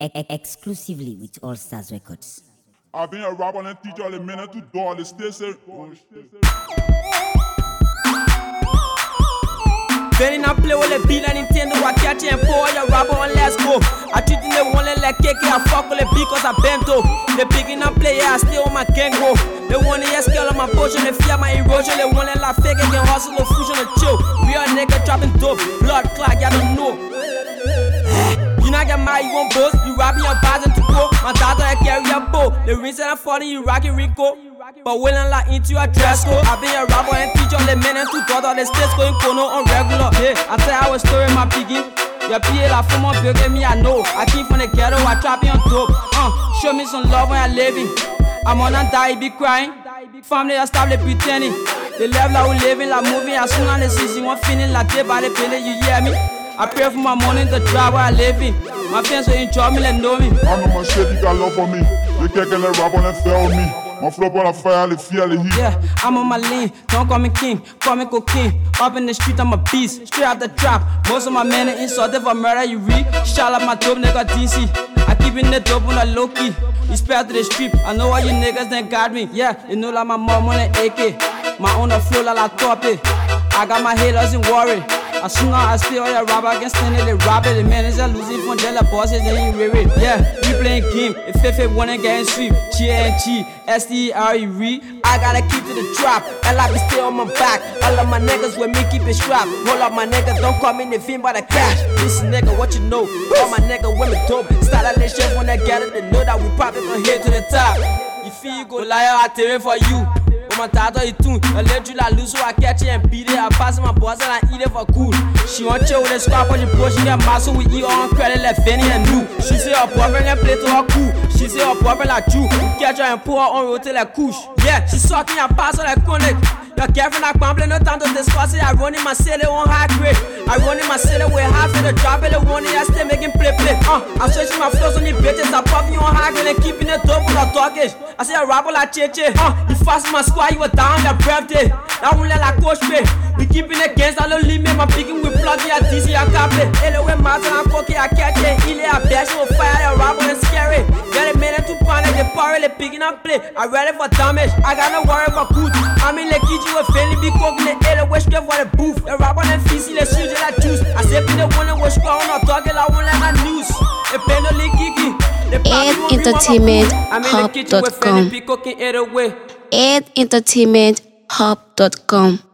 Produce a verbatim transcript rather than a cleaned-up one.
E- exclusively with All Stars Records. I've been a rapper and teacher, les mènes tout dehors, les stairs. Then I play with the beat and Nintendo, I catch and pour your rapper on let's go. I treat them the one like cake, I fuck with the beat cause I bento. They picking up play, yeah, I stay on my gang go. They want the scale on my potion, they fear my erosion. They want like fake, they can hustle, the fusion, the chill. We are nigga dropping dope, blood clot, y'all don't know. You not get mad, you won't boast. You robbing your bars and to go. My daughter, I carry your bow. The ring said I'm falling, you rockin' Rico. But when I'm like into a dress code, I been a rapper and teacher, the men and two daughters, the states going kono on regular. Yeah, I say I was story my piggy. Your P A la for my big me, I know. I came from the ghetto, I trap on dope. Uh, show me some love when I living. I'm on and die, be crying. Family, I stop the pretending. They love like we living, like moving. As soon as they see you, one feeling like they by the feeling, you hear me? I pray for my money, the drive where I live in. My friends will enjoy me, let know me. I know my shit, you got love for me. You can't get that rap on and fail me. My flop on the fire, les filles, les heat. Yeah, I'm on my lane, don't call me king, call me cocaine. Up in the street, I'm a beast, straight out the trap. Most of my men are insulted for murder, you read. Shout out my dope nigga D C. I keep in the dope on the low key. Respect to the street, I know all you niggas that got me. Yeah, you know like my mom on the A K. My own the flow like I top it. I got my haters in worry. As soon as I stay all your rapper, I can stand it, they rob it. The manager losing from jail, the bosses, they ain't ready. Yeah, we playing game. If F F one and getting sweep, G N G, S T E R E re. I gotta keep to the trap, L I be stay on my back. All of my niggas with me keep it strapped. Hold up my niggas, don't call me the fiend by the cash. Listen nigga, what you know? All my niggas with me dope. Start a little shit when they get it, they know that we probably from here to the top. You feel you go lie, I tell it for you. My daughter is too, I let you like lose so I catch it and beat it. I pass my boss and I eat it for cool. She want chill with a scrap on the bush, she get mad so we eat on credit like Fanny and Lou. She say her boyfriend and play to her cool. She say her boyfriend like you. Catch her and pour her on rotate like kush. Yeah, she sucking and pass her like chronic. Your girlfriend I can't play no time to discuss it. I run in my city on high grade. I run in my city with half of the drop it. The one I stay making play play. Uh, I'm switching my flows on the bitches. I pop you on high grade and keeping it dope with a talkish. I say a rapper like Che Che. Uh, you fast my squad, you were down your birthday. That one like coach pay. We keeping it against all the limit. My picking with plug me at D C I can't play. Hello, when Martin and Cocky I catch it. He lay a bash with fire. Your rapper and scary. Get a minute to panic. The power they picking up play. I ready for damage. I got no worry about good. I'm in the kitchen with Philly. Be cooking the air. West for the booth. The rapper and fizzy. The shoes like juice. I said in the one that was strong. I'm talking like one like my news. The penalty kicking. Ed Entertainment Hub dot com. Ed Entertainment Hub dot com